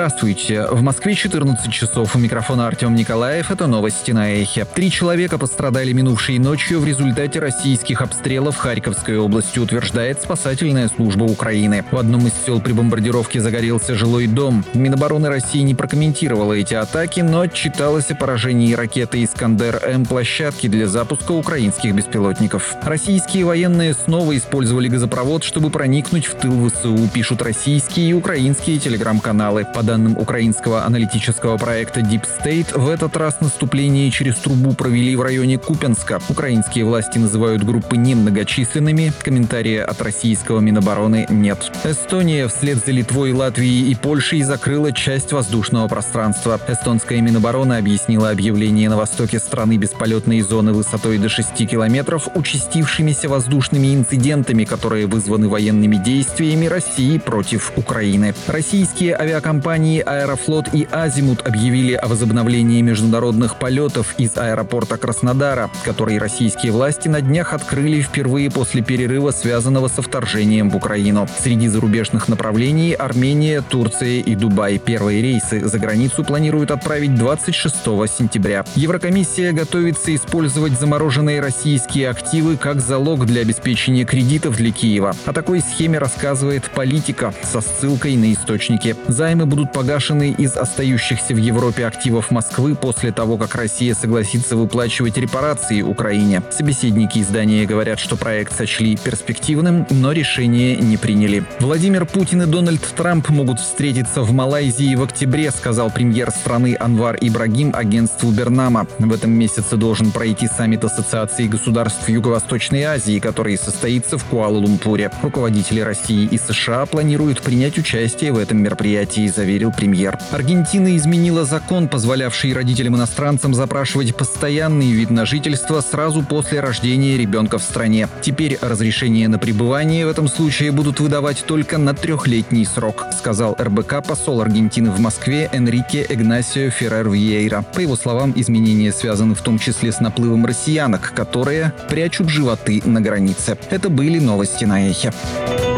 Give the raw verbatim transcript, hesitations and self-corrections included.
Здравствуйте. В Москве четырнадцать часов. У микрофона Артем Николаев. Это новости на Эхе. Три человека пострадали минувшей ночью в результате российских обстрелов Харьковской области, утверждает спасательная служба Украины. В одном из сел при бомбардировке загорелся жилой дом. Минобороны России не прокомментировала эти атаки, но отчиталась о поражении ракеты «Искандер-М» площадки для запуска украинских беспилотников. Российские военные снова использовали газопровод, чтобы проникнуть в тыл ВСУ, пишут российские и украинские телеграм-каналы. По данным украинского аналитического проекта Deep State, в этот раз наступление через трубу провели в районе Купянска. Украинские власти называют группы немногочисленными. Комментария от российского Минобороны нет. Эстония вслед за Литвой, Латвией и Польшей закрыла часть воздушного пространства. Эстонская Минобороны объяснила объявление на востоке страны бесполетной зоны высотой до шести километров участившимися воздушными инцидентами, которые вызваны военными действиями России против Украины. Российские авиакомпании «Аэрофлот» и «Азимут» объявили о возобновлении международных полетов из аэропорта Краснодара, который российские власти на днях открыли впервые после перерыва, связанного со вторжением в Украину. Среди зарубежных направлений – Армения, Турция и Дубай. Первые рейсы за границу планируют отправить двадцать шестого сентября. Еврокомиссия готовится использовать замороженные российские активы как залог для обеспечения кредитов для Киева. О такой схеме рассказывает «Политика» со ссылкой на источники. Займы будут погашены из остающихся в Европе активов Москвы после того, как Россия согласится выплачивать репарации Украине. Собеседники издания говорят, что проект сочли перспективным, но решение не приняли. Владимир Путин и Дональд Трамп могут встретиться в Малайзии в октябре, сказал премьер страны Анвар Ибрагим агентству Бернама. В этом месяце должен пройти саммит Ассоциации государств Юго-Восточной Азии, который состоится в Куала-Лумпуре. Руководители России и США планируют принять участие в этом мероприятии, заверил премьер. Аргентина изменила закон, позволявший родителям-иностранцам запрашивать постоянный вид на жительство сразу после рождения ребенка в стране. Теперь разрешение на пребывание в этом случае будут выдавать только на трехлетний срок, сказал эр бэ ка посол Аргентины в Москве Энрике Игнасио Феррер Вьейра. По его словам, изменения связаны в том числе с наплывом россиянок, которые прячут животы на границе. Это были новости на Эхе.